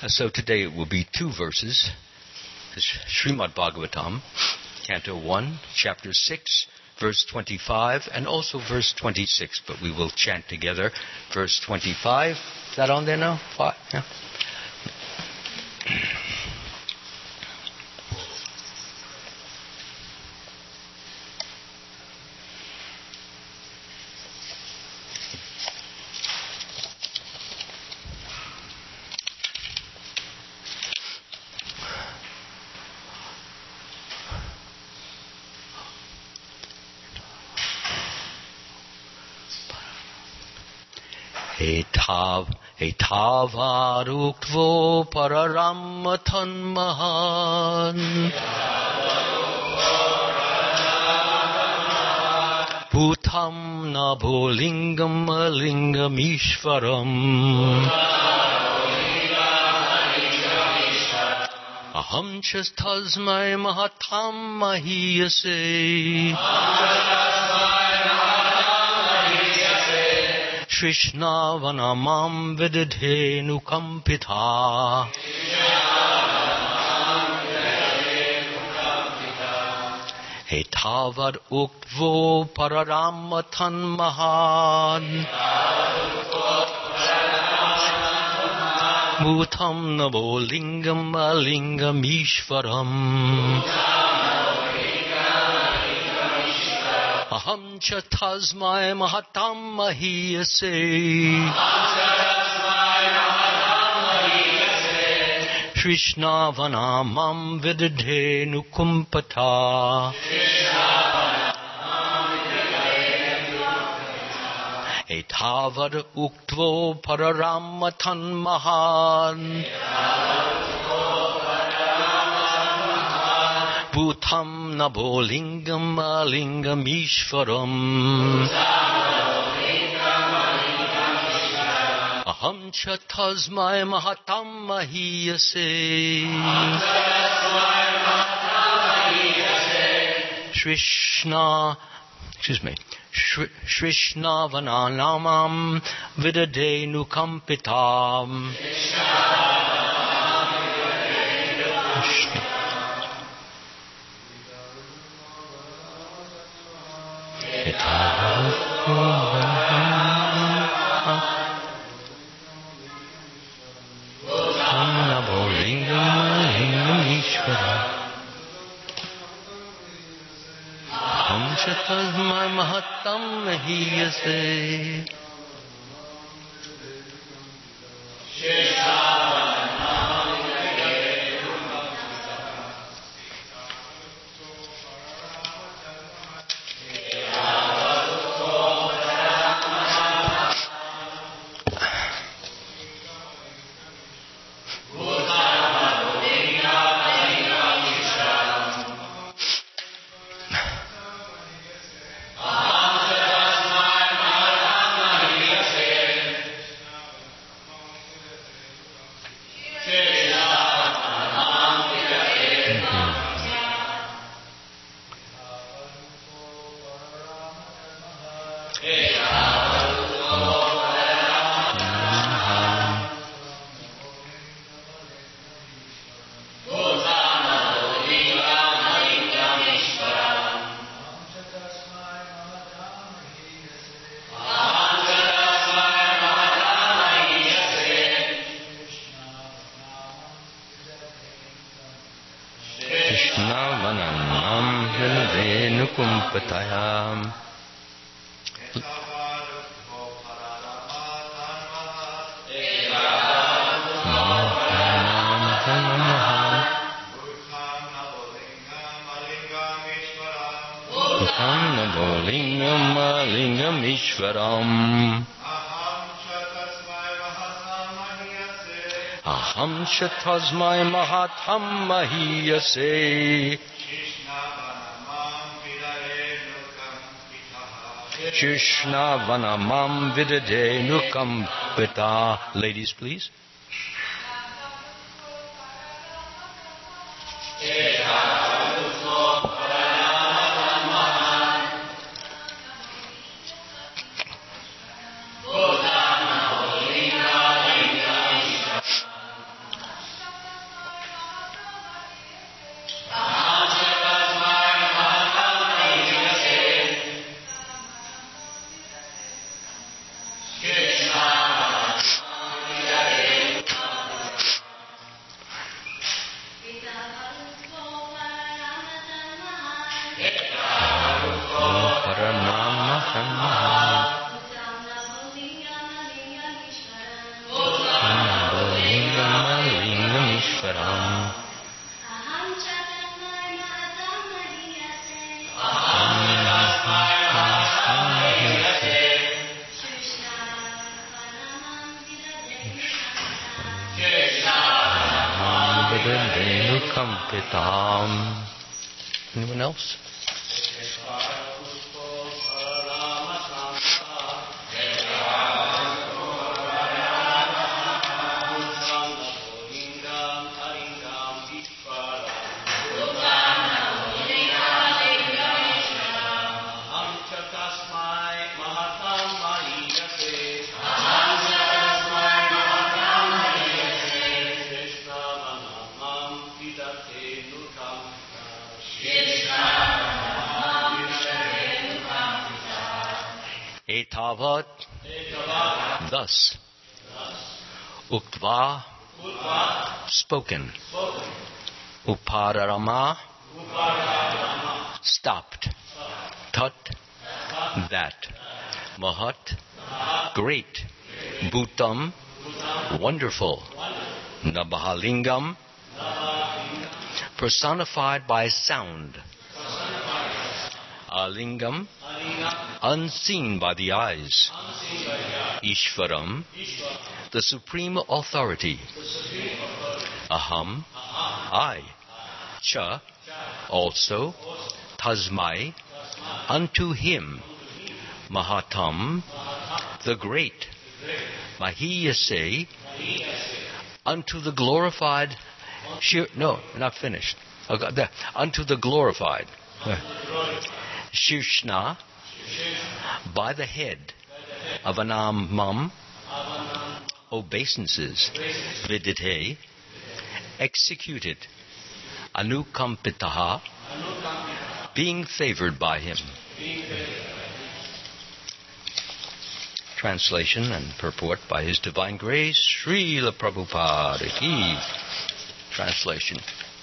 So today it will be 2 verses. Srimad Bhagavatam, Canto 1, Chapter 6, verse 25, and also verse 26. But we will chant together verse 25. Is that on there now? 5? Yeah. Etavarukvo pararamatan mahan Bhutam nabolingam alingam ishvaram Aham chastasmai mahatam mahiyase Krishna vanamam vididhenu kampita Etavad uktvo pararamatan mahan Bhutam nabolingam alingam ishvaram Aham cha tasmai mahatam mahiyase Krishna vanamam vididhenu kumpata Etavad uktvo pararamatan mahan Bhutam nabolingam alingam ishvaram Aham cha tasmai mahatam mahiyase Shrishna vananamam vidadenu kampitam Tasmai mahatam mahiyase Aham tasmai mahatam mahiyase Krishna vanamam vidadenu kampita. Ladies, please. Ishvaram. Anyone else? Etavat, thus, uktva, spoken, upararama, stopped, tat, that, mahat, great, bhutam, wonderful, nabhalingam, personified by sound, alingam, unseen by the eyes, Ishvaram, the supreme authority, aham, I, cha, also, tasmai, unto him, mahatam, the great, mahiyase, unto the glorified, not finished, unto the glorified, Shirshna, by the head of Anamam, obeisances, Vidite, executed, Anukampitaha, being favored by him. Translation and purport by His Divine Grace, Srila Prabhupada Ki. Translation.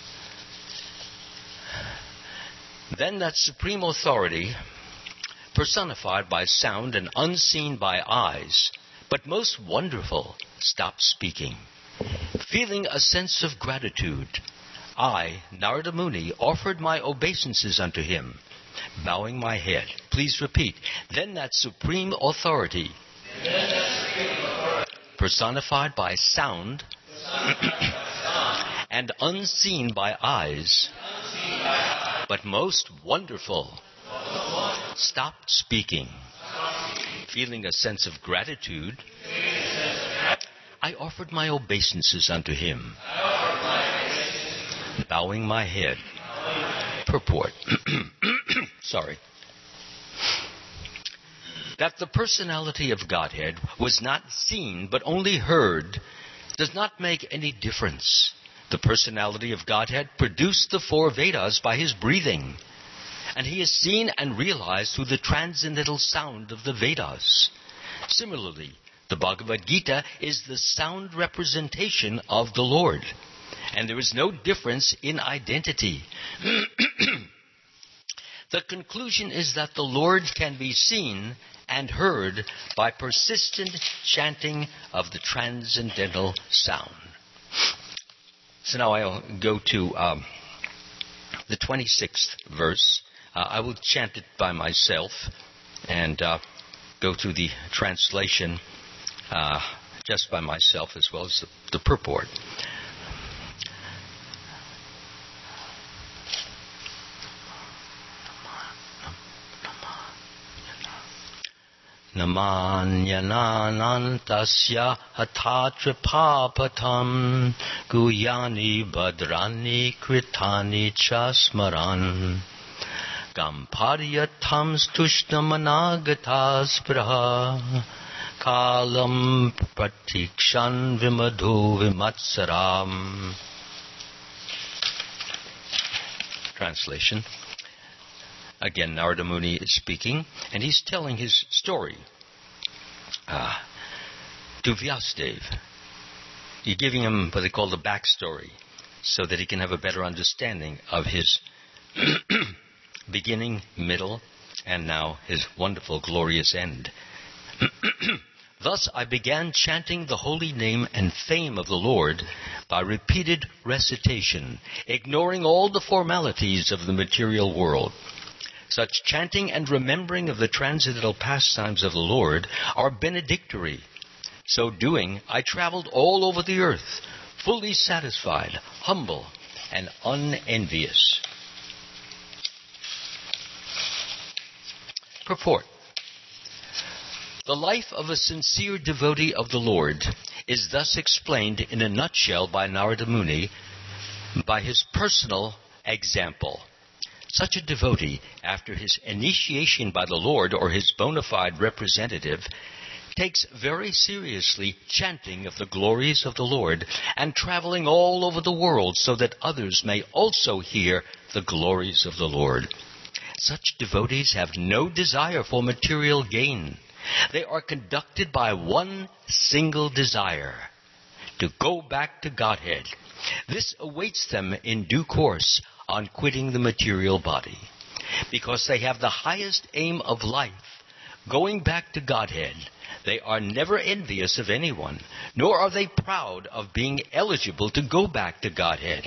Then that supreme authority, personified by sound and unseen by eyes, but most wonderful, stopped speaking. Feeling a sense of gratitude, I, Narada Muni, offered my obeisances unto him, bowing my head. Please repeat. Then that supreme authority, personified by sound and unseen by eyes, but most wonderful, stopped speaking. Feeling a sense of gratitude, I offered my obeisances unto him, bowing my head. Purport. Sorry. That the personality of Godhead was not seen but only heard does not make any difference. The personality of Godhead produced the four Vedas by his breathing, and he is seen and realized through the transcendental sound of the Vedas. Similarly, the Bhagavad Gita is the sound representation of the Lord, and there is no difference in identity. The conclusion is that the Lord can be seen and heard by persistent chanting of the transcendental sound. So now I'll go to the 26th verse. I will chant it by myself and go through the translation just by myself as well as the purport. Namanyananantasya hatatripapatam guyani badrani kritani chasmaran gamparyatam stushnamanagataspra kalam pratikshan vimadhu vimatsaram. Translation. Again, Narada Muni is speaking, and he's telling his story to Vyasadeva. He's giving him what they call the backstory, so that he can have a better understanding of his beginning, middle, and now his wonderful, glorious end. Thus I began chanting the holy name and fame of the Lord by repeated recitation, ignoring all the formalities of the material world. Such chanting and remembering of the transcendental pastimes of the Lord are benedictory. So doing, I traveled all over the earth, fully satisfied, humble, and unenvious. Purport. The life of a sincere devotee of the Lord is thus explained in a nutshell by Narada Muni by his personal example. Such a devotee, after his initiation by the Lord or his bona fide representative, takes very seriously chanting of the glories of the Lord and traveling all over the world so that others may also hear the glories of the Lord. Such devotees have no desire for material gain. They are conducted by one single desire, to go back to Godhead. This awaits them in due course on quitting the material body. Because they have the highest aim of life, going back to Godhead, they are never envious of anyone, nor are they proud of being eligible to go back to Godhead.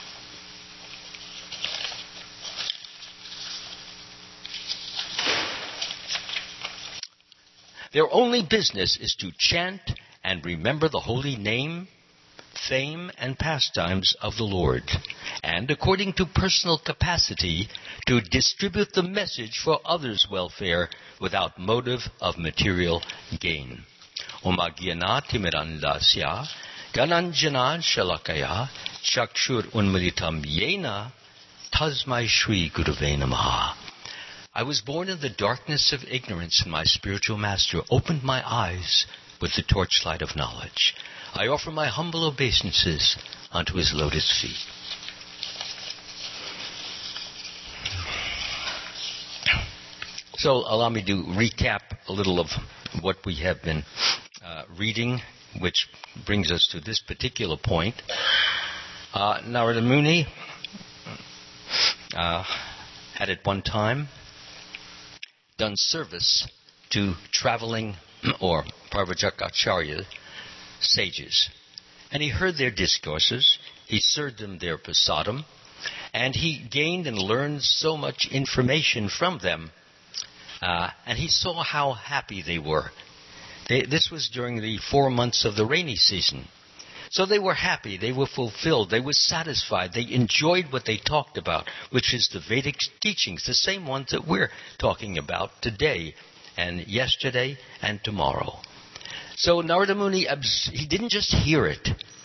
Their only business is to chant and remember the holy name, fame, and pastimes of the Lord, and according to personal capacity, to distribute the message for others' welfare without motive of material gain. Omagyana timirandasya gananjana shalakaya chakshur unmilitam yena tasmai shri gurave namaha. I was born in the darkness of ignorance, and my spiritual master opened my eyes with the torchlight of knowledge. I offer my humble obeisances unto his lotus feet. So allow me to recap a little of what we have been reading, which brings us to this particular point. Narada Muni had at one time done service to traveling or Parvajakacharya sages. And he heard their discourses, he served them their prasadam, and he gained and learned so much information from them. And he saw how happy they were. This was during the 4 months of the rainy season. So they were happy, they were fulfilled, they were satisfied, they enjoyed what they talked about, which is the Vedic teachings, the same ones that we're talking about today and yesterday and tomorrow. So Narada Muni, he didn't just hear it.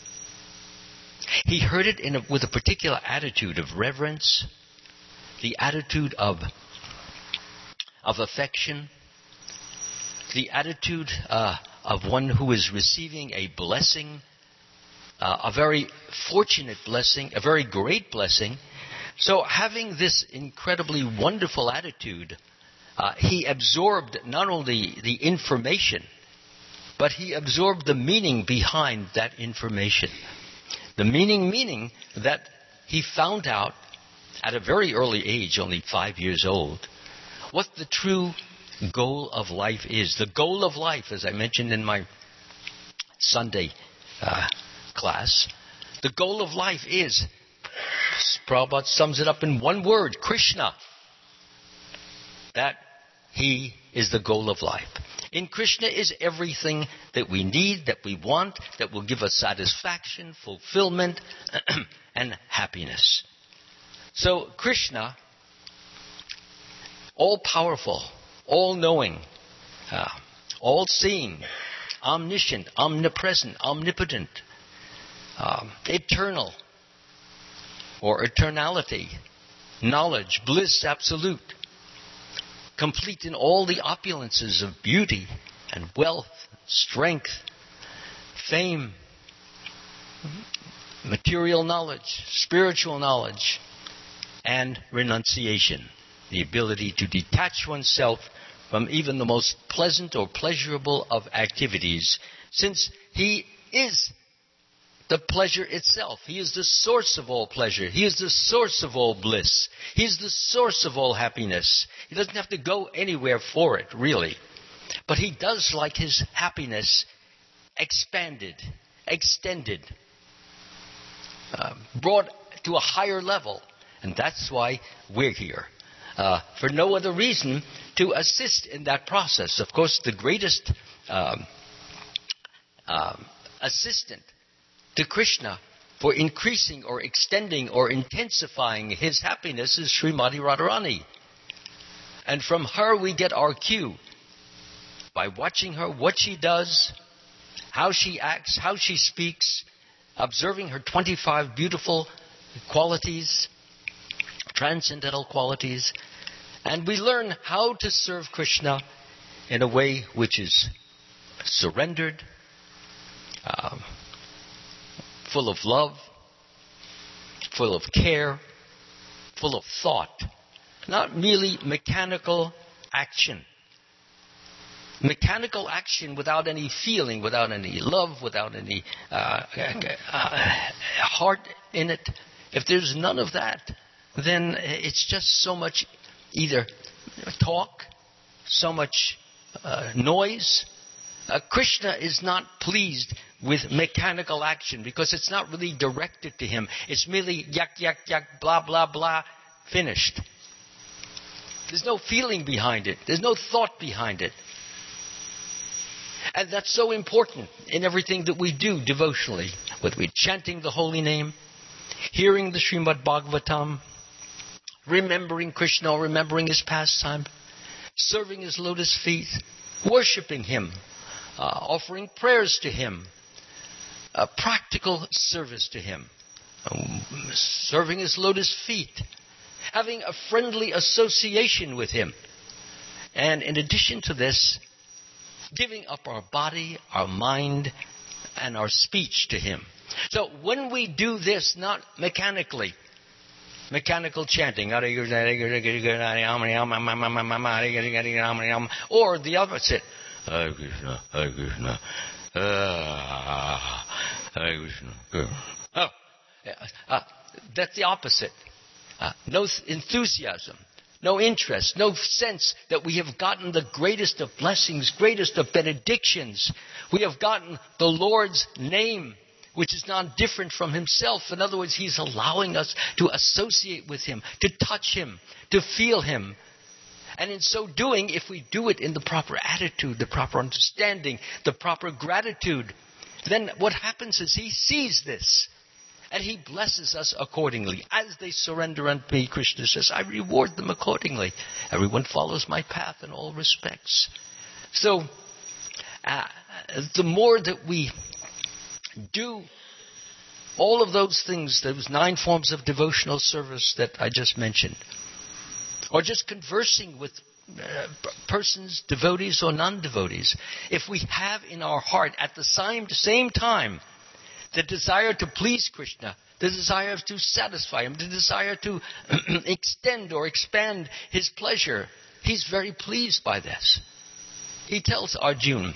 He heard it with a particular attitude of reverence, the attitude of affection, the attitude of one who is receiving a blessing, a very fortunate blessing, a very great blessing. So having this incredibly wonderful attitude, he absorbed not only the information, but he absorbed the meaning behind that information. The meaning that he found out at a very early age, only 5 years old, what the true goal of life is. The goal of life, as I mentioned in my Sunday class, the goal of life is, Prabhupada sums it up in one word, Krishna. That he is the goal of life. In Krishna is everything that we need, that we want, that will give us satisfaction, fulfillment, and happiness. So Krishna, all-powerful, all-knowing, all-seeing, omniscient, omnipresent, omnipotent, eternal, or eternality, knowledge, bliss absolute, complete in all the opulences of beauty and wealth, strength, fame, material knowledge, spiritual knowledge, and renunciation, the ability to detach oneself from even the most pleasant or pleasurable of activities, since he is the pleasure itself. He is the source of all pleasure. He is the source of all bliss. He is the source of all happiness. He doesn't have to go anywhere for it, really. But he does like his happiness expanded, extended. brought to a higher level. And that's why we're here. For no other reason to assist in that process. Of course, the greatest assistant to Krishna for increasing or extending or intensifying his happiness is Srimati Radharani. And from her we get our cue. By watching her, what she does, how she acts, how she speaks, observing her 25 beautiful qualities, transcendental qualities, and we learn how to serve Krishna in a way which is surrendered, full of love, full of care, full of thought, not merely mechanical action. Mechanical action without any feeling, without any love, without any heart in it. If there's none of that, then it's just so much either talk, so much noise. Krishna is not pleased with mechanical action because it's not really directed to him. It's merely yak, yak, yak, blah, blah, blah, finished. There's no feeling behind it. There's no thought behind it. And that's so important in everything that we do devotionally, whether we're chanting the holy name, hearing the Srimad Bhagavatam, remembering Krishna, remembering his pastime, serving his lotus feet, worshipping him, offering prayers to him, practical service to him, serving his lotus feet, having a friendly association with him. And in addition to this, giving up our body, our mind, and our speech to him. So when we do this, not mechanically, mechanical chanting, or the opposite, Hare Krishna, Hare Krishna, Hare Krishna. That's the opposite. No enthusiasm. No interest, no sense that we have gotten the greatest of blessings, greatest of benedictions. We have gotten the Lord's name, which is not different from himself. In other words, he's allowing us to associate with him, to touch him, to feel him. And in so doing, if we do it in the proper attitude, the proper understanding, the proper gratitude, then what happens is he sees this. And he blesses us accordingly. As they surrender unto me, Krishna says, I reward them accordingly. Everyone follows my path in all respects. So, the more that we do all of those things, those 9 forms of devotional service that I just mentioned, or just conversing with persons, devotees or non-devotees, if we have in our heart at the same time the desire to please Krishna, the desire to satisfy him, the desire to extend or expand his pleasure, he's very pleased by this. He tells Arjuna,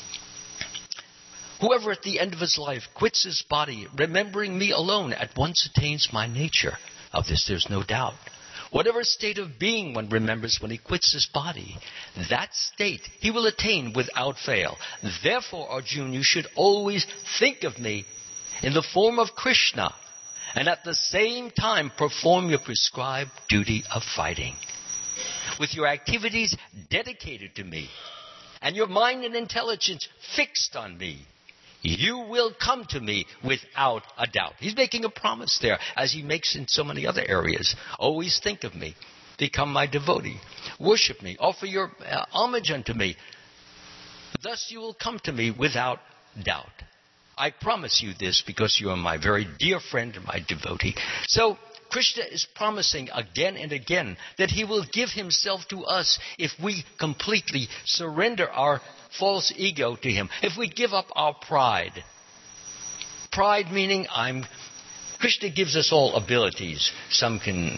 whoever at the end of his life quits his body, remembering me alone, at once attains my nature. Of this there's no doubt. Whatever state of being one remembers when he quits his body, that state he will attain without fail. Therefore, Arjuna, you should always think of me in the form of Krishna, and at the same time perform your prescribed duty of fighting. With your activities dedicated to me, and your mind and intelligence fixed on me, you will come to me without a doubt. He's making a promise there, as he makes in so many other areas. Always think of me. Become my devotee. Worship me. Offer your homage unto me. Thus you will come to me without doubt. I promise you this because you are my very dear friend and my devotee. So Krishna is promising again and again that he will give himself to us if we completely surrender our false ego to him. If we give up our pride. Pride meaning Krishna gives us all abilities. Some can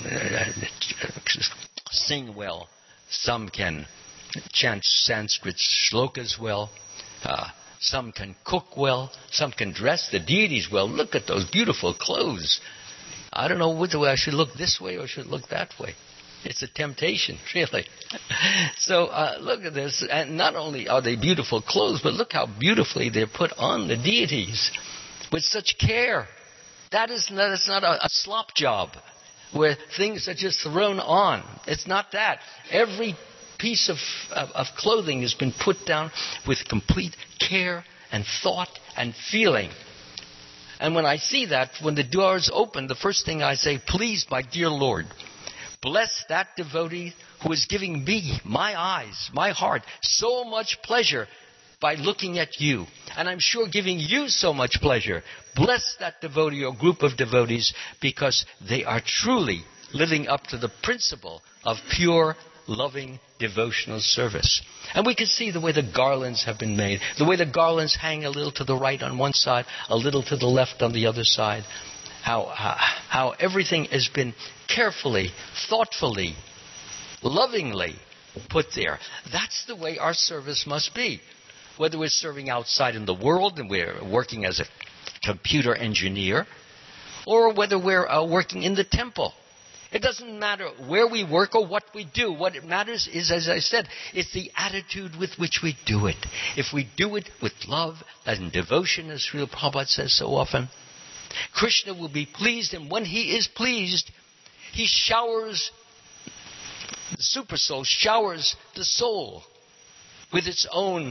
sing well. Some can chant Sanskrit shlokas well. Some can cook well. Some can dress the deities well. Look at those beautiful clothes. I don't know whether I should look this way or should look that way. It's a temptation, really. So look at this. And not only are they beautiful clothes, but look how beautifully they're put on the deities with such care. That's not a slop job where things are just thrown on. It's not that. Every piece of clothing has been put down with complete care and thought and feeling. And when I see that, when the doors open, the first thing I say, please, my dear Lord, bless that devotee who is giving me, my eyes, my heart, so much pleasure by looking at you. And I'm sure giving you so much pleasure. Bless that devotee or group of devotees because they are truly living up to the principle of pure, loving, devotional service. And we can see the way the garlands have been made, the way the garlands hang a little to the right on one side, a little to the left on the other side, how everything has been carefully, thoughtfully, lovingly put there. That's the way our service must be. Whether we're serving outside in the world and we're working as a computer engineer, or whether we're working in the temple. It doesn't matter where we work or what we do. What it matters is, as I said, it's the attitude with which we do it. If we do it with love and devotion, as Srila Prabhupada says so often, Krishna will be pleased, and when he is pleased, he showers, the super soul showers the soul with its own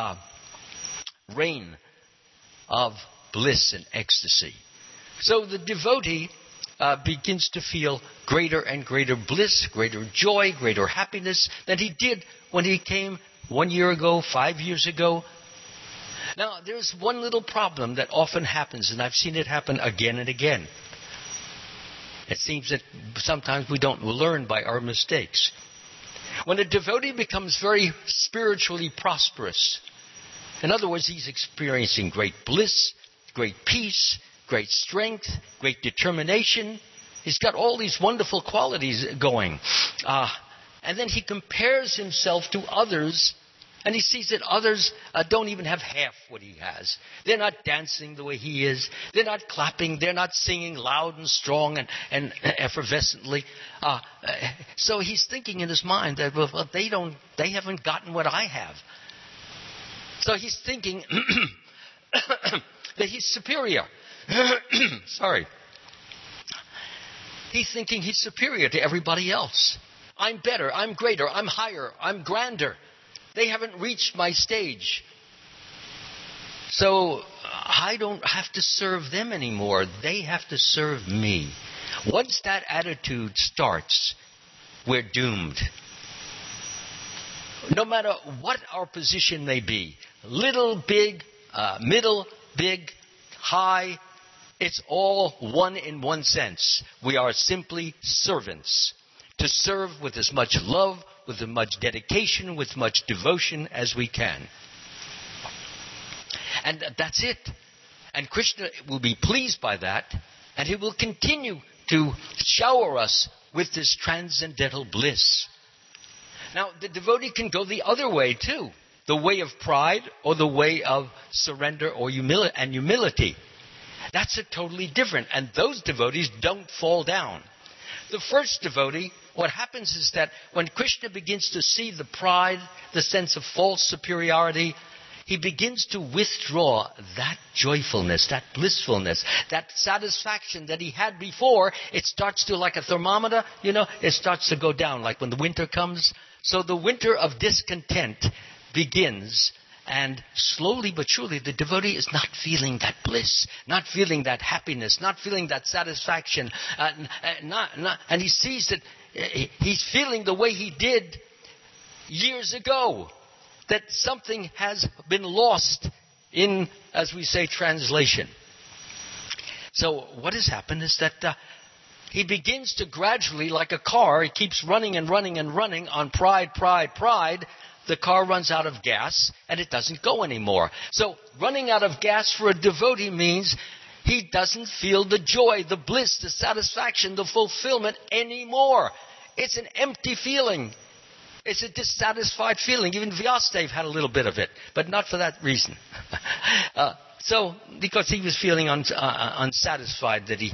rain of bliss and ecstasy. So the devotee begins to feel greater and greater bliss, greater joy, greater happiness than he did when he came 1 year ago, 5 years ago. Now, there's one little problem that often happens, and I've seen it happen again and again. It seems that sometimes we don't learn by our mistakes. When a devotee becomes very spiritually prosperous, in other words, he's experiencing great bliss, great peace, great strength, great determination. He's got all these wonderful qualities going. And then he compares himself to others, and he sees that others don't even have half what he has. They're not dancing the way he is. They're not clapping. They're not singing loud and strong and effervescently. So he's thinking in his mind that well, they haven't gotten what I have. So he's thinking that he's superior. Sorry. He's thinking he's superior to everybody else. I'm better, I'm greater, I'm higher, I'm grander. They haven't reached my stage. So I don't have to serve them anymore. They have to serve me. Once that attitude starts, we're doomed. No matter what our position may be, little, big, middle, big, high, it's all one in one sense. We are simply servants to serve with as much love, with as much dedication, with much devotion as we can. And that's it. And Krishna will be pleased by that, and he will continue to shower us with this transcendental bliss. Now, the devotee can go the other way too, the way of pride or the way of surrender or humility. That's a totally different. And those devotees don't fall down. The first devotee, what happens is that when Krishna begins to see the pride, the sense of false superiority, he begins to withdraw that joyfulness, that blissfulness, that satisfaction that he had before. It starts to, like a thermometer, it starts to go down, like when the winter comes. So the winter of discontent begins. And slowly but surely, the devotee is not feeling that bliss, not feeling that happiness, not feeling that satisfaction. And he sees that he's feeling the way he did years ago, that something has been lost in, as we say, translation. So what has happened is that he begins to gradually, like a car, he keeps running and running and running on pride. The car runs out of gas, and it doesn't go anymore. So running out of gas for a devotee means he doesn't feel the joy, the bliss, the satisfaction, the fulfillment anymore. It's an empty feeling. It's a dissatisfied feeling. Even Vyasadeva had a little bit of it, but not for that reason. So, because he was feeling unsatisfied that he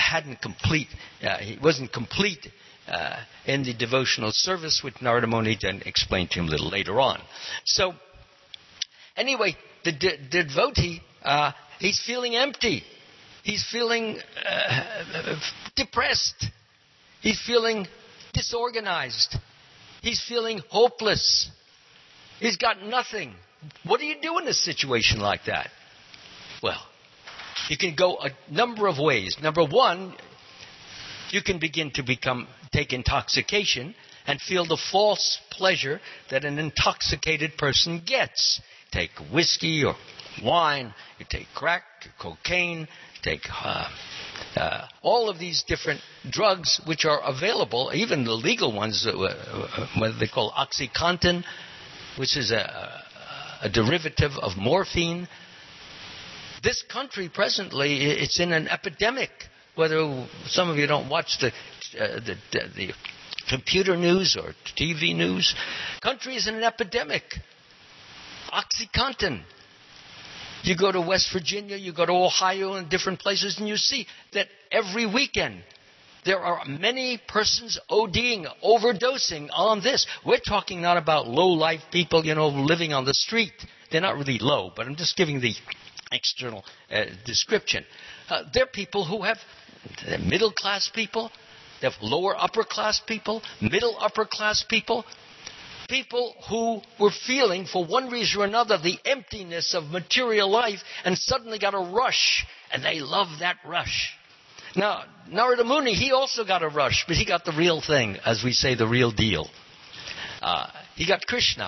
wasn't complete in the devotional service, which Narada Muni then explained to him a little later on. So, anyway, the devotee, he's feeling empty. He's feeling depressed. He's feeling disorganized. He's feeling hopeless. He's got nothing. What do you do in a situation like that? Well, you can go a number of ways. Number one, you can begin to take intoxication and feel the false pleasure that an intoxicated person gets. Take whiskey or wine, you take crack, cocaine, take all of these different drugs which are available, even the legal ones, what they call OxyContin, which is a derivative of morphine. This country presently, it's in an epidemic. Whether some of you don't watch the computer news or TV news, country is in an epidemic. OxyContin. You go to West Virginia, you go to Ohio and different places, and you see that every weekend there are many persons ODing, overdosing on this. We're talking not about low-life people, living on the street. They're not really low, but I'm just giving the external description. They're people who have middle-class people, they have lower-upper-class people, middle-upper-class people. People who were feeling, for one reason or another, the emptiness of material life and suddenly got a rush, and they love that rush. Now, Narada Muni, he also got a rush, but he got the real thing, as we say, the real deal. He got Krishna.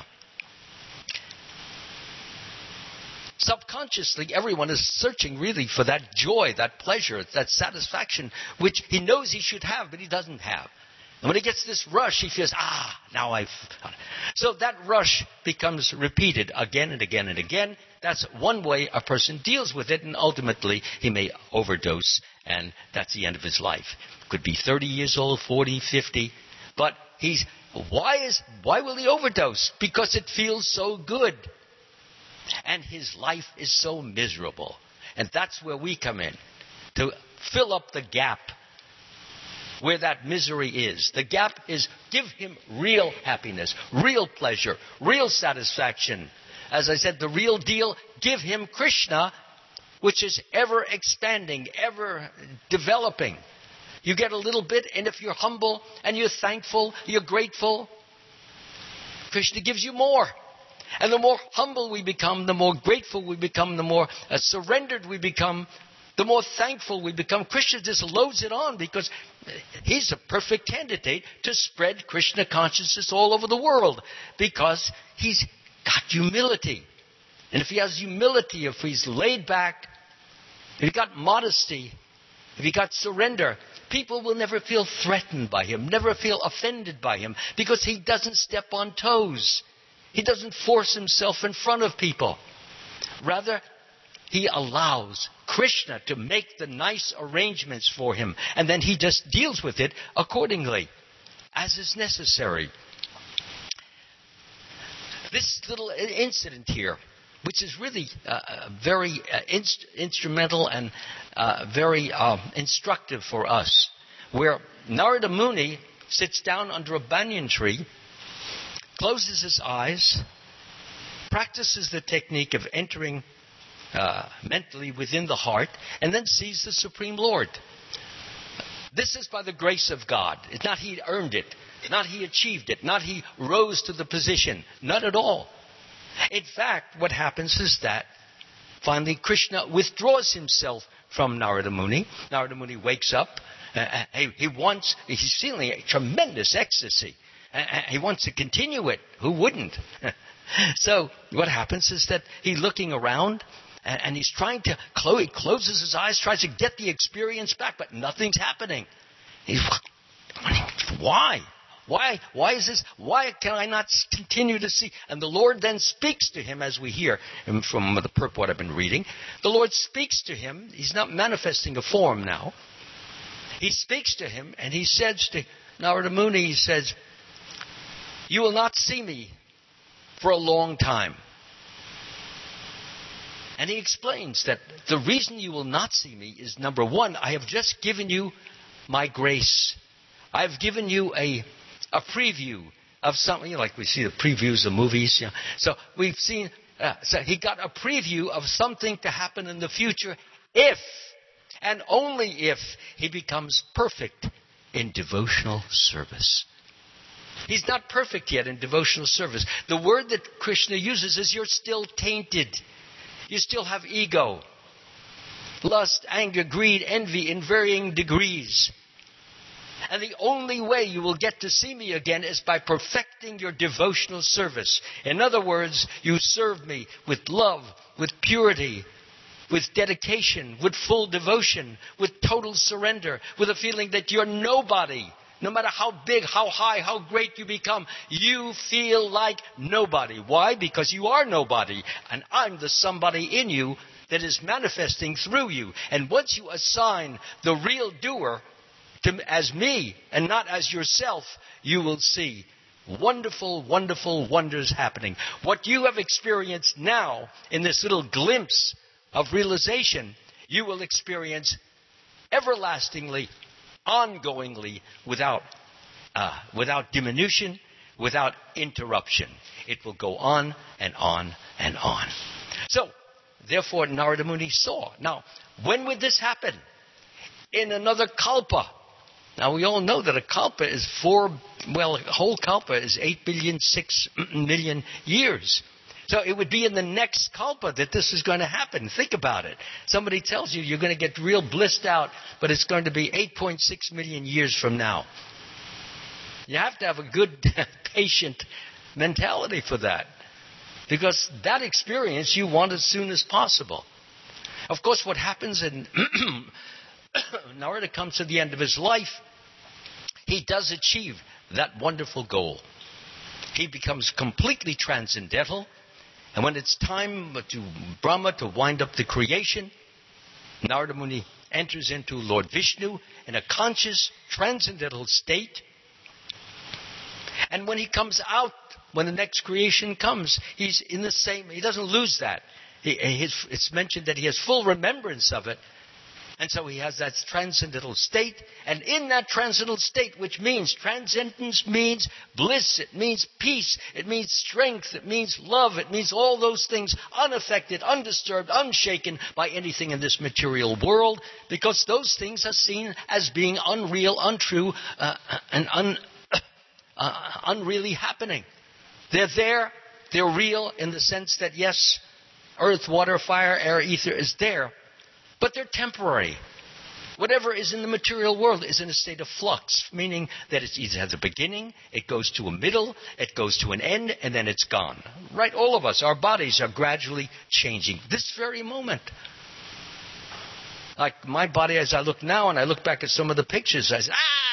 Subconsciously, everyone is searching really for that joy, that pleasure, that satisfaction, which he knows he should have, but he doesn't have. And when he gets this rush, he feels, now I've... So that rush becomes repeated again and again and again. That's one way a person deals with it, and ultimately he may overdose, and that's the end of his life. Could be 30 years old, 40, 50, but why will he overdose? Because it feels so good. And his life is so miserable. And that's where we come in, to fill up the gap where that misery is. The gap is give him real happiness, real pleasure, real satisfaction. As I said, the real deal, give him Krishna, which is ever expanding, ever developing. You get a little bit, and if you're humble and you're thankful, you're grateful, Krishna gives you more. And the more humble we become, the more grateful we become, the more surrendered we become, the more thankful we become. Krishna just loads it on because he's a perfect candidate to spread Krishna consciousness all over the world because he's got humility. And if he has humility, if he's laid back, if he's got modesty, if he got surrender, people will never feel threatened by him, never feel offended by him because he doesn't step on toes. He doesn't force himself in front of people. Rather, he allows Krishna to make the nice arrangements for him. And then he just deals with it accordingly, as is necessary. This little incident here, which is really very instrumental and very instructive for us, where Narada Muni sits down under a banyan tree, closes his eyes, practices the technique of entering mentally within the heart, and then sees the Supreme Lord. This is by the grace of God. It's not he earned it, not he achieved it, not he rose to the position. Not at all. In fact, what happens is that finally Krishna withdraws himself from Narada Muni. Narada Muni wakes up. He's feeling a tremendous ecstasy. He wants to continue it. Who wouldn't? So what happens is that he's looking around and he's trying to he closes his eyes, tries to get the experience back, but nothing's happening. Why? Why is this? Why can I not continue to see? And the Lord then speaks to him, as we hear from the purport I've been reading. The Lord speaks to him. He's not manifesting a form now. He speaks to him and he says to Narada Muni, he says, "You will not see me for a long time." And he explains that the reason you will not see me is, number one, I have just given you my grace. I've given you a preview of something, like we see the previews of movies. So we've seen, so he got a preview of something to happen in the future if and only if he becomes perfect in devotional service. He's not perfect yet in devotional service. The word that Krishna uses is you're still tainted. You still have ego, lust, anger, greed, envy in varying degrees. And the only way you will get to see me again is by perfecting your devotional service. In other words, you serve me with love, with purity, with dedication, with full devotion, with total surrender, with a feeling that you're nobody. No matter how big, how high, how great you become, you feel like nobody. Why? Because you are nobody, and I'm the somebody in you that is manifesting through you. And once you assign the real doer as me and not as yourself, you will see wonderful, wonderful wonders happening. What you have experienced now in this little glimpse of realization, you will experience everlastingly, ongoingly, without diminution, without interruption. It will go on and on and on. So, therefore, Narada Muni saw. Now, when would this happen? In another kalpa. Now, we all know that a kalpa is a whole kalpa is 8,000,000,006 years. So it would be in the next kalpa that this is going to happen. Think about it. Somebody tells you you're going to get real blissed out, but it's going to be 8.6 million years from now. You have to have a good, patient mentality for that. Because that experience you want as soon as possible. Of course, what happens in Narada comes to the end of his life, he does achieve that wonderful goal. He becomes completely transcendental. And when it's time to Brahma to wind up the creation, Narada Muni enters into Lord Vishnu in a conscious, transcendental state. And when he comes out, when the next creation comes, he's in the same, he doesn't lose that. It's mentioned that he has full remembrance of it. And so he has that transcendental state. And in that transcendental state, which means transcendence means bliss, it means peace, it means strength, it means love, it means all those things unaffected, undisturbed, unshaken by anything in this material world, because those things are seen as being unreal, untrue, and unreally happening. They're there, they're real in the sense that yes, earth, water, fire, air, ether is there, but they're temporary. Whatever is in the material world is in a state of flux, meaning that it either has a beginning, it goes to a middle, it goes to an end, and then it's gone. Right? All of us, our bodies are gradually changing. This very moment. Like my body as I look now and I look back at some of the pictures, I say,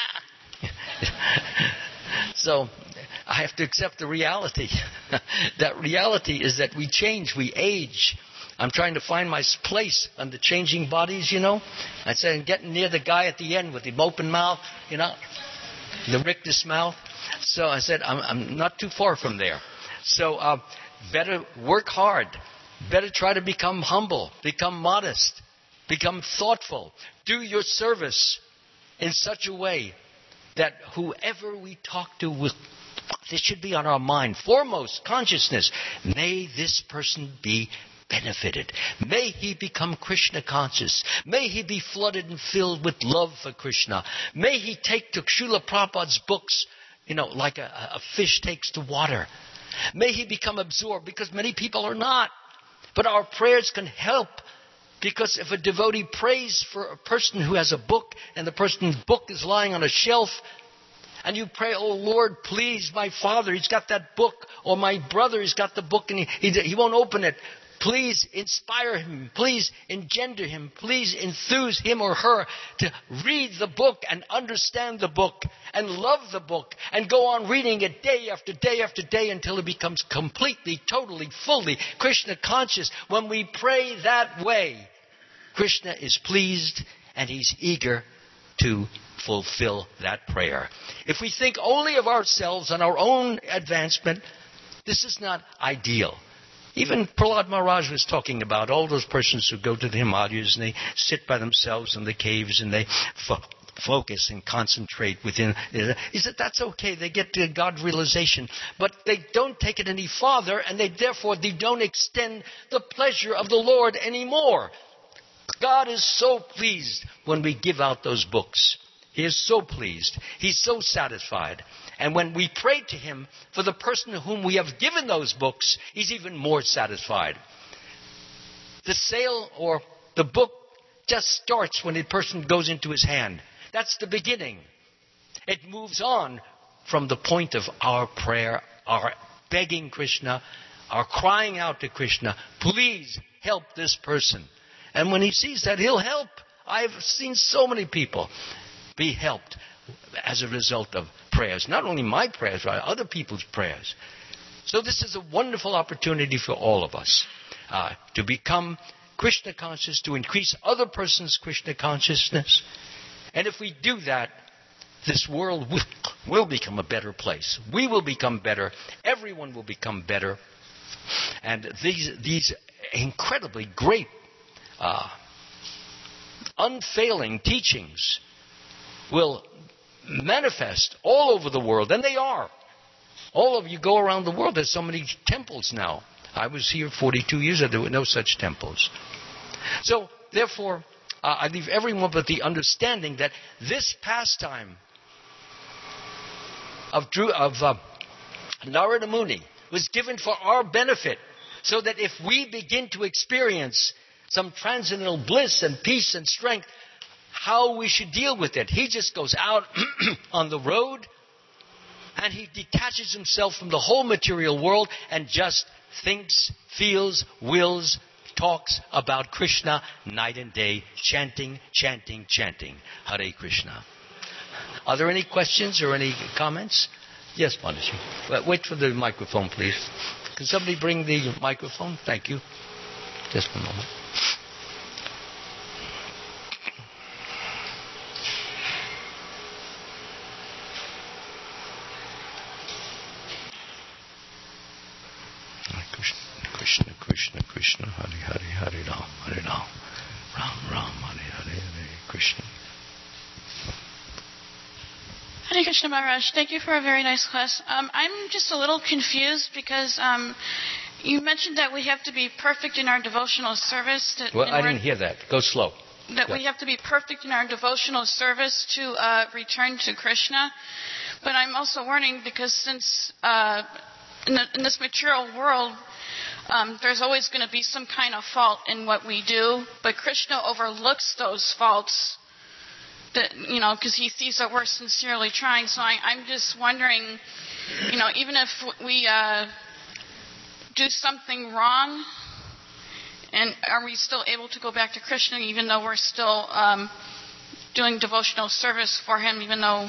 So I have to accept the reality. That reality is that we change, we age. I'm trying to find my place on the changing bodies, I said, I'm getting near the guy at the end with the open mouth, the rictus mouth. So I said, I'm not too far from there. So better work hard. Better try to become humble, become modest, become thoughtful. Do your service in such a way that whoever we talk to this should be on our mind. Foremost, consciousness. May this person be benefited. May he become Krishna conscious. May he be flooded and filled with love for Krishna. May he take to Srila Prabhupada's books, like a fish takes to water. May he become absorbed, because many people are not. But our prayers can help. Because if a devotee prays for a person who has a book, and the person's book is lying on a shelf, and you pray, oh Lord, please, my father, he's got that book, or my brother, he's got the book and he won't open it. Please inspire him. Please engender him. Please enthuse him or her to read the book and understand the book and love the book and go on reading it day after day after day until it becomes completely, totally, fully Krishna conscious. When we pray that way, Krishna is pleased and he's eager to fulfill that prayer. If we think only of ourselves and our own advancement, this is not ideal. Even Prahlad Maharaj was talking about all those persons who go to the Himalayas and they sit by themselves in the caves and they focus and concentrate within. He said that's okay. They get to God realization. But they don't take it any farther, and they don't extend the pleasure of the Lord anymore. God is so pleased when we give out those books. He is so pleased. He's so satisfied. And when we pray to Him for the person to whom we have given those books, He's even more satisfied. The sale or the book just starts when a person goes into his hand. That's the beginning. It moves on from the point of our prayer, our begging Krishna, our crying out to Krishna, please help this person. And when He sees that, He'll help. I've seen so many people be helped as a result of prayers. Not only my prayers, but other people's prayers. So this is a wonderful opportunity for all of us to become Krishna conscious, to increase other person's Krishna consciousness. And if we do that, this world will become a better place. We will become better. Everyone will become better. And these incredibly great, unfailing teachings will manifest all over the world. And they are. All of you go around the world. There's so many temples now. I was here 42 years ago. There were no such temples. So, therefore, I leave everyone with the understanding that this pastime of Narada Muni was given for our benefit, so that if we begin to experience some transcendental bliss and peace and strength, how we should deal with it. He just goes out on the road and he detaches himself from the whole material world and just thinks, feels, wills, talks about Krishna night and day, chanting, chanting, chanting. Hare Krishna. Are there any questions or any comments? Yes, Mataji. Wait for the microphone, please. Can somebody bring the microphone? Thank you. Just a moment. Krishna, Krishna, Krishna, Hare Hare, Hare Ram, Ram Ram, Hare Hare, Hare Krishna. Hare Krishna Maharaj, thank you for a very nice class. I'm just a little confused because you mentioned that we have to be perfect in our devotional service. Well, I didn't hear that. Go slow. That we have to be perfect in our devotional service to return to Krishna. But I'm also warning because since in this material world, there's always going to be some kind of fault in what we do, but Krishna overlooks those faults, because He sees that we're sincerely trying. So I'm just wondering, even if we do something wrong, and are we still able to go back to Krishna even though we're still doing devotional service for Him, even though,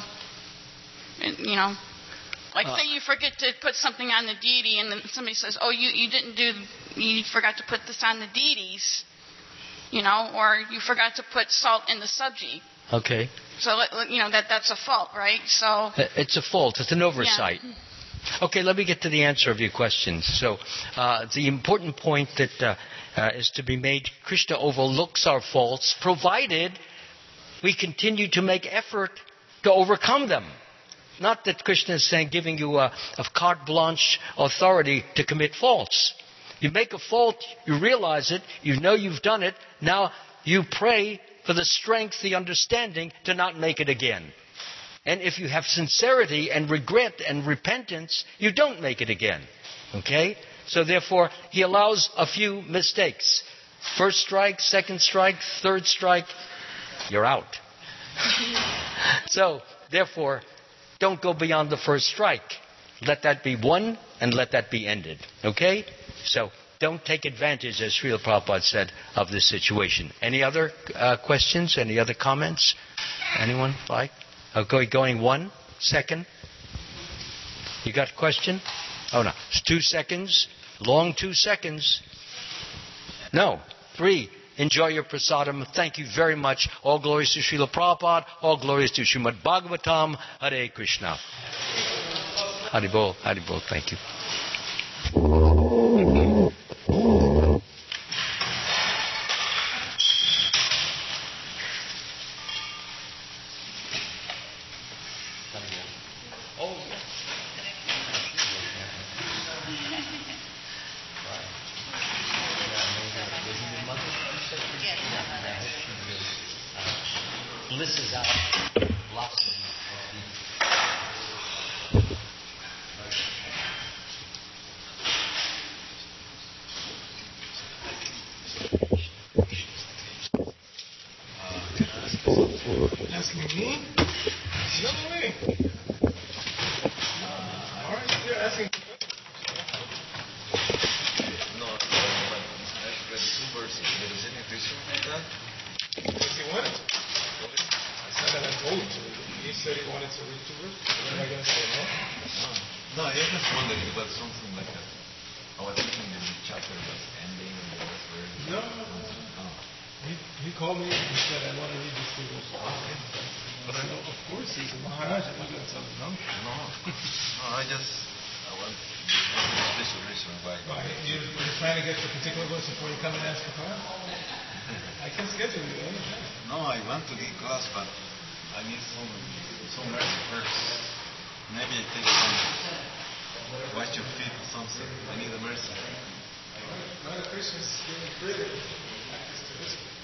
like say you forget to put something on the deity and then somebody says, oh, you forgot to put this on the deities, or you forgot to put salt in the sabji. Okay. So, that's a fault, right? So it's a fault. It's an oversight. Yeah. Okay, let me get to the answer of your questions. So the important point that is to be made, Krishna overlooks our faults, provided we continue to make effort to overcome them. Not that Krishna is saying, giving you a carte blanche authority to commit faults. You make a fault, you realize it, you know you've done it, now you pray for the strength, the understanding to not make it again. And if you have sincerity and regret and repentance, you don't make it again. Okay? So therefore, He allows a few mistakes. First strike, second strike, third strike, you're out. So, therefore, don't go beyond the first strike. Let that be one and let that be ended. Okay? So, don't take advantage, as Srila Prabhupada said, of this situation. Any other questions? Any other comments? Anyone like? Okay, going 1 second. You got a question? Oh, no. It's 2 seconds. Long 2 seconds. No. 3. Enjoy your prasadam. Thank you very much. All glories to Srila Prabhupada. All glories to Srimad Bhagavatam. Hare Krishna. Haribol. Haribol. Thank you. Asking me? The other way. Alright, you're asking. No, but I read 2 verses. There is any reason for that? Because he wanted to. It's not that I told him to. He said he wanted to read 2 verses. What am I going to say, no? No, I just wondered if it was something like that. I was thinking the chapter was ending and the rest were... No. He called me and said, I want to read these 2 verses. But I know, of course, he's a Maharaj. I'm not going to tell him no. No, I want a special reason why. You're trying to get the particular verse before you come and ask for class? I can schedule you anytime. No, I want to give class, but I need some mercy first. Maybe I take some wash your feet or something. I need a mercy. Not a Christian's giving freely access to this.